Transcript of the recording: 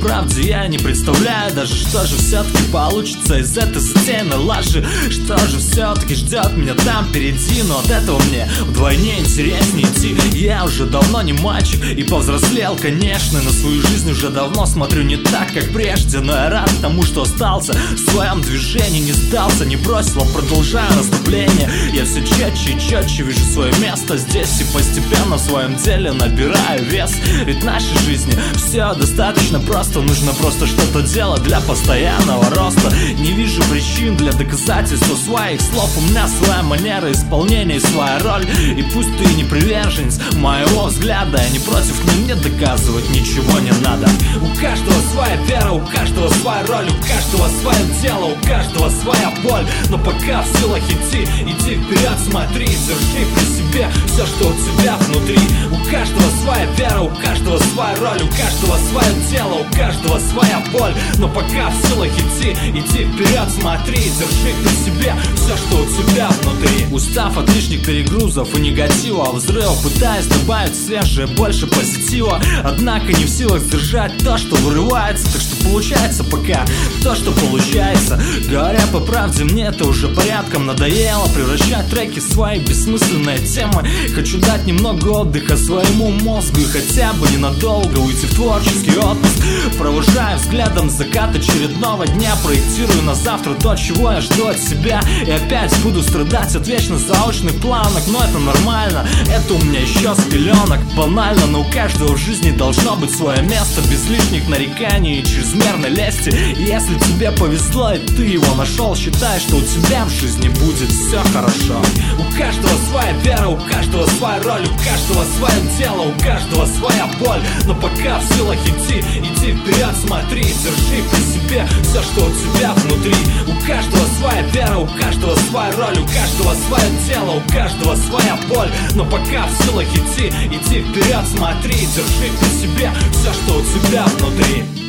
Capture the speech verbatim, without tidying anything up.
правде я не представляю даже, что же все-таки получится из этой сцены лажи. Что же все-таки ждет меня там впереди, но от этого мне вдвойне интереснее идти. Я уже давно не мальчик и повзрослел, конечно, на свою жизнь уже давно смотрю не так, как прежде. Но я рад тому, что остался в своем движении, не сдался, не бросил, а продолжаю наступление. Я все четче и четче вижу свое место здесь и постепенно в своем деле набираю вес. Ведь в нашей жизни все достаточно просто, нужно просто что-то делать для постоянного роста. Не вижу причин для доказательства своих слов, у меня своя манера исполнения и своя роль. И пусть ты не приверженец моего взгляда, я не против, но мне доказывать ничего не надо. У каждого своя вера, у каждого своя роль, у каждого свое дело, у каждого своя боль. Но пока в силах идти, иди вперед, смотри, держи при себе все, что у тебя внутри. У каждого своя вера, у каждого своя роль, у каждого свое дело, у каждого своя боль. Но пока в силах идти, иди вперед, смотри, держи при себе все, что у тебя внутри. Устав от лишних перегрузов и негатива, взрывов, пытаясь добавить свежее, больше позитива. Однако не в силах сдержать то, что вырывается. Так что получается пока то, что получается. Говоря по правде, мне это уже порядком надоело превращать треки в свои бессмысленные темы. Хочу дать немного отдыха своему мозгу и хотя бы ненадолго уйти в творческий отпуск. Провожаю взглядом закат очередного дня, проектирую на завтра то, чего я жду от себя. И опять буду страдать от вечно заочных планок, но это нормально, это у меня еще с пеленок. Банально, но у каждого в жизни должно быть свое место, без лишних нареканий и чрезмерной лести. И если тебе повезло и ты его нашел, считай, что у тебя в жизни будет все хорошо. У каждого своя вера, у каждого своя роль, у каждого свое дело, у каждого своя боль. Но пока в силах идти, иди вперед, смотри, держи при себе все, что у тебя внутри. У каждого своя вера, у каждого своя роль, у каждого свое дело, у каждого своя боль. Но пока в силах идти, иди вперед, смотри, держи при себе все, что у тебя внутри.